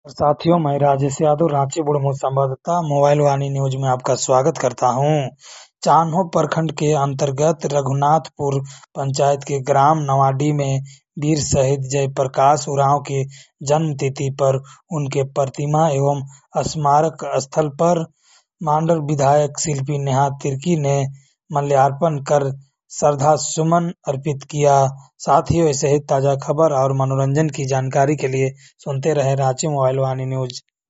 साथियों, मैं राजेश यादव रांची बुढ़मू संवाददाता मोबाइल वाणी न्यूज में आपका स्वागत करता हूं। चान्हो प्रखंड के अंतर्गत रघुनाथपुर पंचायत के ग्राम नवाडी में वीर शहीद जयप्रकाश उरांव की जन्म तिथि पर उनके प्रतिमा एवं स्मारक स्थल पर मांडर विधायक शिल्पी नेहा तिर्की ने माल्यार्पण कर श्रद्धा सुमन अर्पित किया। साथियों, ऐसे ही ताजा खबर और मनोरंजन की जानकारी के लिए सुनते रहें रांची मोबाइल वाणी न्यूज।